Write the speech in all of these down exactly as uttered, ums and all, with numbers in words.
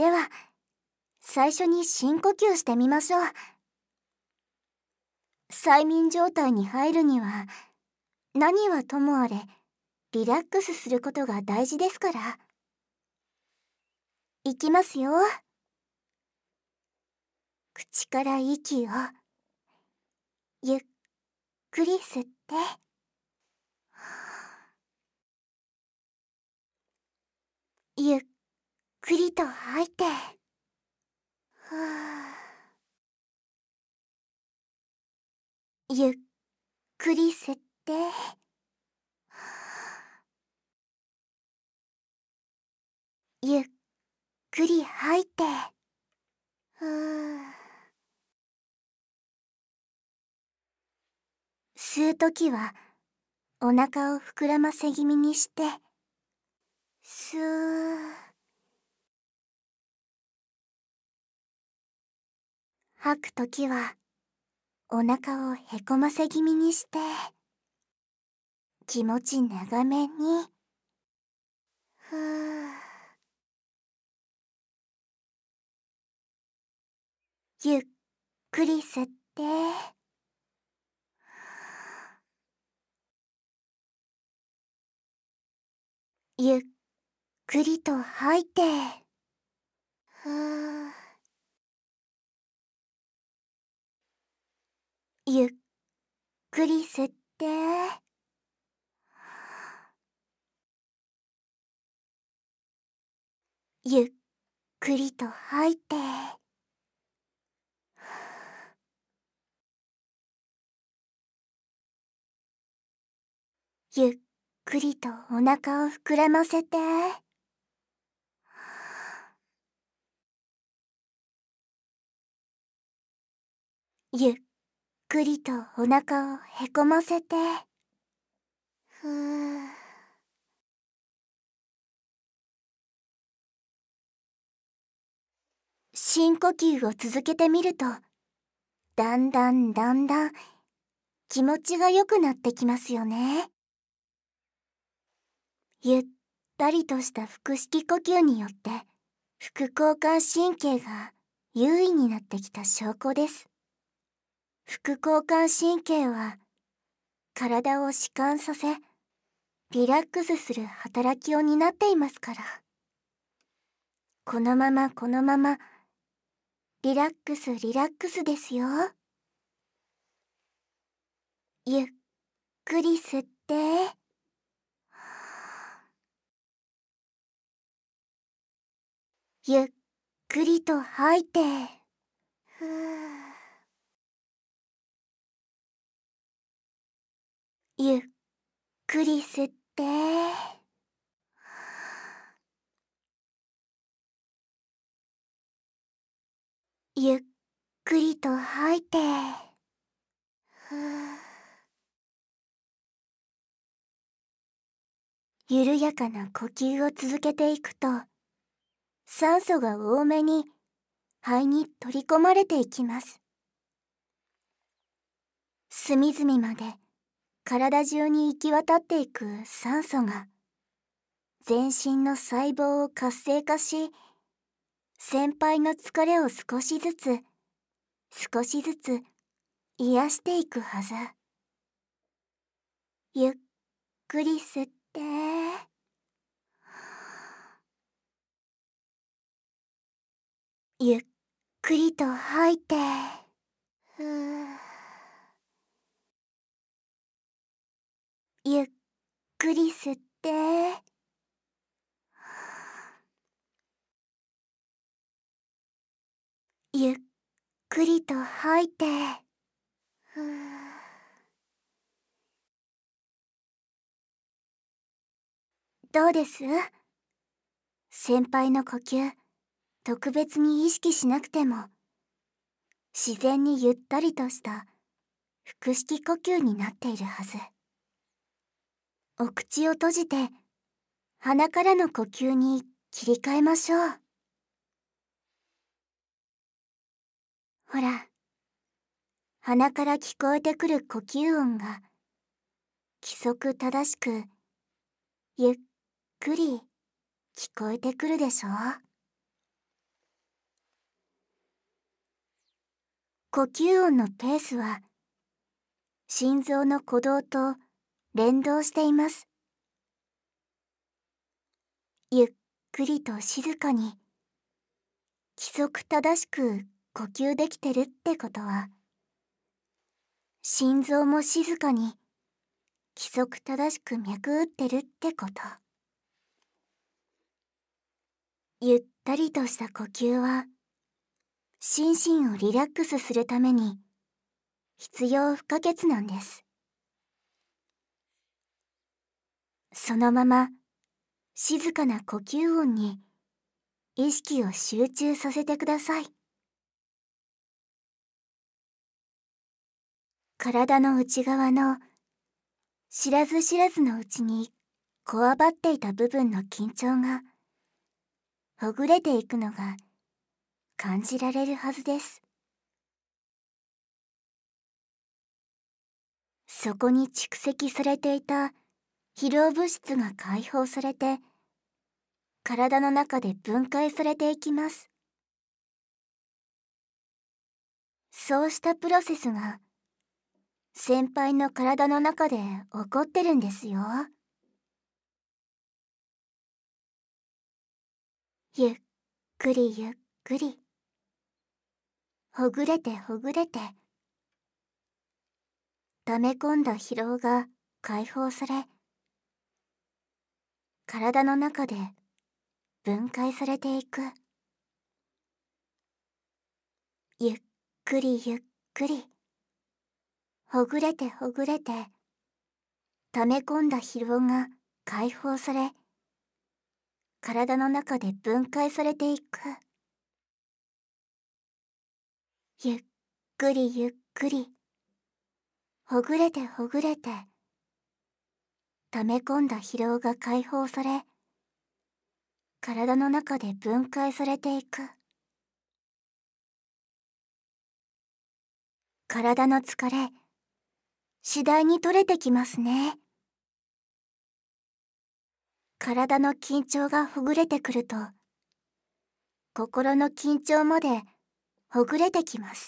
では、最初に深呼吸してみましょう。催眠状態に入るには、何はともあれ、リラックスすることが大事ですから。いきますよ。口から息をゆっくり吸って、ゆっくりと吐いて、ふーゆっくり吸って、ゆっくり吐いて、ふー吸うときはお腹を膨らませ気味にして、吸う。吐くときはお腹をへこませ気味にして、気持ち長めに。ふーゆっくり吸って、ゆっくりと吐いて、ふーゆっくり吸って、ゆっくりと吐いて、ゆっくりとお腹を膨らませて、ゆっくりとお腹をへこませて、ふー深呼吸を続けてみると、だんだんだんだん気持ちが良くなってきますよね。ゆったりとした腹式呼吸によって副交感神経が優位になってきた証拠です。副交感神経は体を弛緩させ、リラックスする働きを担っていますから。このままこのままリラックスリラックスですよ。ゆっくり吸って、ゆっくりと吐いて、ふーゆっくり吸って、ゆっくりと吐いて、ふー緩やかな呼吸を続けていくと、酸素が多めに肺に取り込まれていきます。隅々まで体中に行き渡っていく酸素が全身の細胞を活性化し、先輩の疲れを少しずつ少しずつ癒していくはず。ゆっくり吸って、ゆっくりと吐いて、ふーゆっくり吸って、ゆっくりと吐いて、ふーどうです？先輩の呼吸、特別に意識しなくても、自然にゆったりとした腹式呼吸になっているはず。お口を閉じて、鼻からの呼吸に切り替えましょう。ほら、鼻から聞こえてくる呼吸音が規則正しくゆっくり聞こえてくるでしょ。 呼吸音のペースは心臓の鼓動と連動しています。ゆっくりと静かに規則正しく呼吸できてるってことは、心臓も静かに規則正しく脈打ってるってこと。ゆったりとした呼吸は心身をリラックスするために必要不可欠なんです。そのまま静かな呼吸音に意識を集中させてください。体の内側の知らず知らずのうちにこわばっていた部分の緊張がほぐれていくのが感じられるはずです。そこに蓄積されていた疲労物質が解放されて体の中で分解されていきます。そうしたプロセスが先輩の体の中で起こってるんですよ。ゆっくりゆっくりほぐれてほぐれて、溜め込んだ疲労が解放され体の中で分解されていく。ゆっくりゆっくりほぐれてほぐれて、溜め込んだ疲労が解放され体の中で分解されていく。ゆっくりゆっくりほぐれてほぐれて、溜め込んだ疲労が解放され体の中で分解されていく。体の疲れ次第に取れてきますね。体の緊張がほぐれてくると心の緊張までほぐれてきます。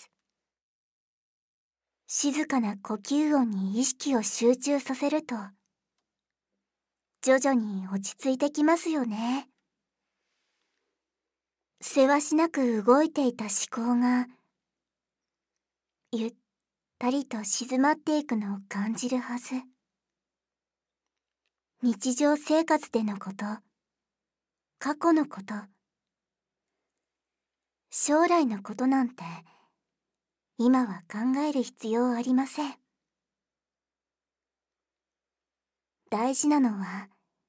静かな呼吸音に意識を集中させると徐々に落ち着いてきますよね。せわしなく動いていた思考がゆったりと静まっていくのを感じるはず。日常生活でのこと、過去のこと、将来のことなんて今は考える必要ありません。大事なのは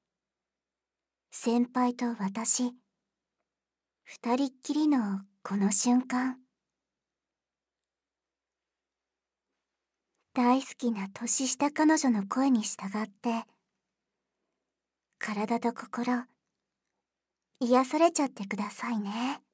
先輩と私二人っきりのこの瞬間。大好きな年下彼女の声に従って体と心癒されちゃってくださいね。